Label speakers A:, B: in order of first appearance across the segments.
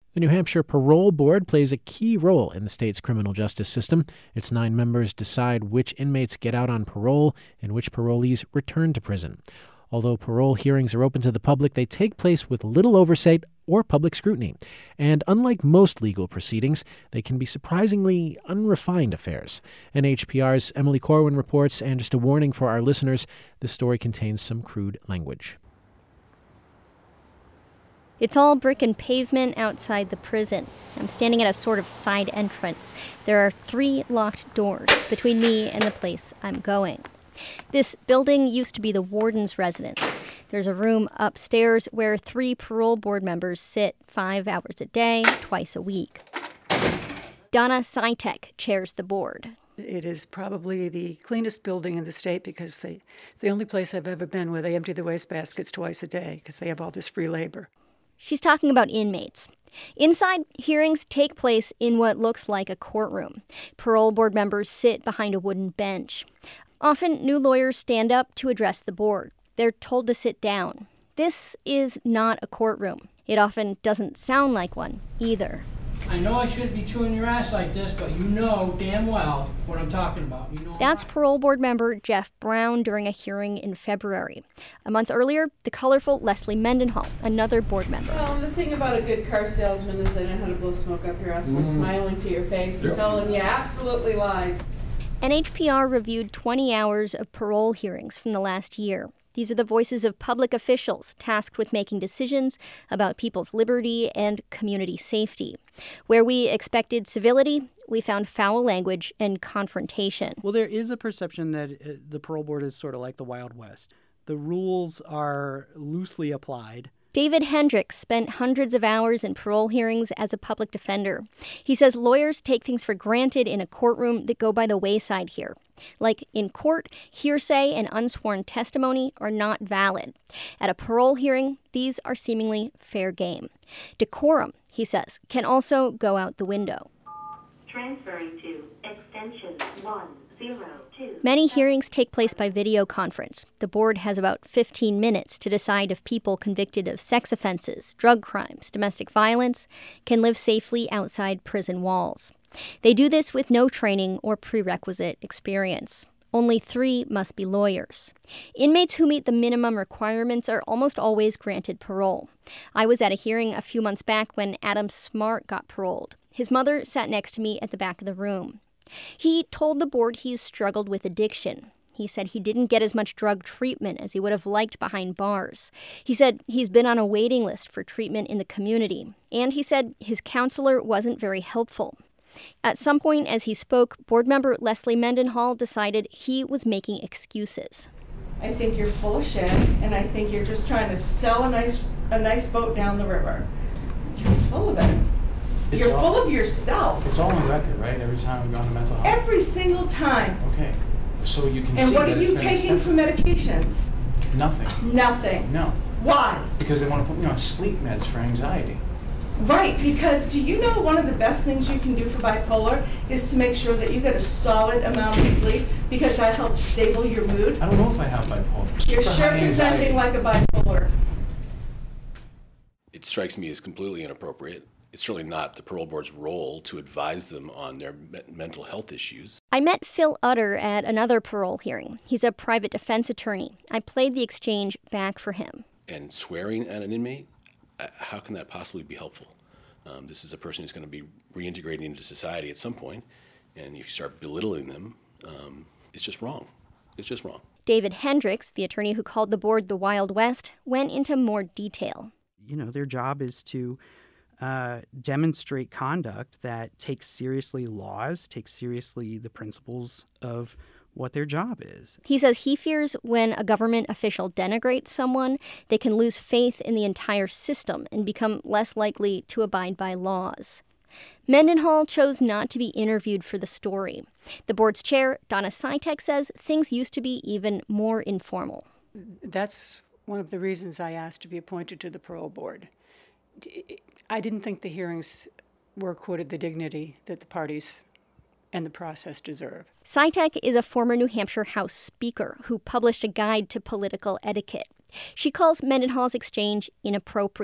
A: The New Hampshire Parole Board plays a key role in the state's criminal justice system. Its 9 members decide which inmates get out on parole and which parolees return to prison. Although parole hearings are open to the public, they take place with little oversight or public scrutiny. And unlike most legal proceedings, they can be surprisingly unrefined affairs. NHPR's Emily Corwin reports, and just a warning for our listeners, this story contains some crude language.
B: It's all brick and pavement outside the prison. I'm standing at a sort of side entrance. There are 3 locked doors between me and the place I'm going. This building used to be the warden's residence. There's a room upstairs where 3 parole board members sit 5 hours a day, twice a week. Donna Seitek chairs the board.
C: It is probably the cleanest building in the state because the only place I've ever been where they empty the wastebaskets twice a day because they have all this free labor.
B: She's talking about inmates. Inside, hearings take place in what looks like a courtroom. Parole board members sit behind a wooden bench. Often, new lawyers stand up to address the board. They're told to sit down. This is not a courtroom. It often doesn't sound like one, either.
D: I know I shouldn't be chewing your ass like this, but you know damn well what I'm talking about.
B: That's parole board member Jeff Brown during a hearing in February. A month earlier, the colorful Leslie Mendenhall, another board member.
E: Well, the thing about a good car salesman is they know how to blow smoke up your ass by smiling to your face and telling you absolutely lies.
B: NHPR reviewed 20 hours of parole hearings from the last year. These are the voices of public officials tasked with making decisions about people's liberty and community safety. Where we expected civility, we found foul language and confrontation.
F: Well, there is a perception that the parole board is sort of like the Wild West. The rules are loosely applied.
B: David Hendricks spent hundreds of hours in parole hearings as a public defender. He says lawyers take things for granted in a courtroom that go by the wayside here. Like in court, hearsay and unsworn testimony are not valid. At a parole hearing, these are seemingly fair game. Decorum, he says, can also go out the window.
G: Transferring to extension 102.
B: Many hearings take place by video conference. The board has about 15 minutes to decide if people convicted of sex offenses, drug crimes, domestic violence can live safely outside prison walls. They do this with no training or prerequisite experience. Only 3 must be lawyers. Inmates who meet the minimum requirements are almost always granted parole. I was at a hearing a few months back when Adam Smart got paroled. His mother sat next to me at the back of the room. He told the board he's struggled with addiction. He said he didn't get as much drug treatment as he would have liked behind bars. He said he's been on a waiting list for treatment in the community. And he said his counselor wasn't very helpful. At some point as he spoke, board member Leslie Mendenhall decided he was making excuses.
E: I think you're full of shit, and I think you're just trying to sell a nice boat down the river. You're full of it. You're full of yourself.
H: It's all on record, right? Every time we go on mental health?
E: Every single time.
H: Okay. So you can see.
E: And what are you taking for medications?
H: Nothing.
E: Nothing.
H: No.
E: Why?
H: Because they want to put me on sleep meds for anxiety.
E: Right, because do you know one of the best things you can do for bipolar is to make sure that you get a solid amount of sleep because that helps stable your mood?
H: I don't know if I have bipolar.
E: You're sure presenting like a bipolar.
I: It strikes me as completely inappropriate. It's certainly not the parole board's role to advise them on their mental health issues.
B: I met Phil Utter at another parole hearing. He's a private defense attorney. I played the exchange back for him.
I: And swearing at an inmate, how can that possibly be helpful? This is a person who's going to be reintegrating into society at some point, and if you start belittling them, it's just wrong. It's just wrong.
B: David Hendricks, the attorney who called the board the Wild West, went into more detail.
F: You know, their job is to demonstrate conduct that takes seriously laws, takes seriously the principles of what their job is.
B: He says he fears when a government official denigrates someone, they can lose faith in the entire system and become less likely to abide by laws. Mendenhall chose not to be interviewed for the story. The board's chair, Donna Seitek, says things used to be even more informal.
C: That's one of the reasons I asked to be appointed to the parole board. I didn't think the hearings were accorded the dignity that the parties and the process deserve.
B: Seitek is a former New Hampshire House Speaker who published a guide to political etiquette. She calls Mendenhall's exchange inappropriate.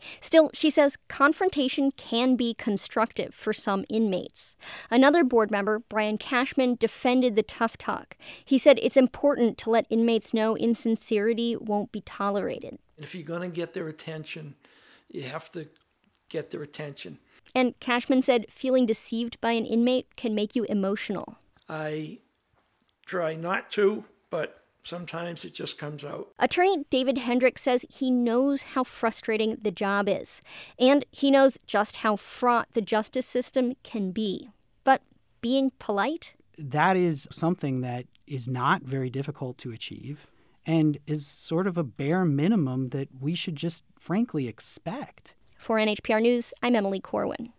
B: Still, she says confrontation can be constructive for some inmates. Another board member, Brian Cashman, defended the tough talk. He said it's important to let inmates know insincerity won't be tolerated.
J: If you're going to get their attention, you have to get their attention.
B: And Cashman said feeling deceived by an inmate can make you emotional.
J: I try not to, but sometimes it just comes out.
B: Attorney David Hendricks says he knows how frustrating the job is, and he knows just how fraught the justice system can be. But being polite?
F: That is something that is not very difficult to achieve and is sort of a bare minimum that we should just frankly expect.
B: For NHPR News, I'm Emily Corwin.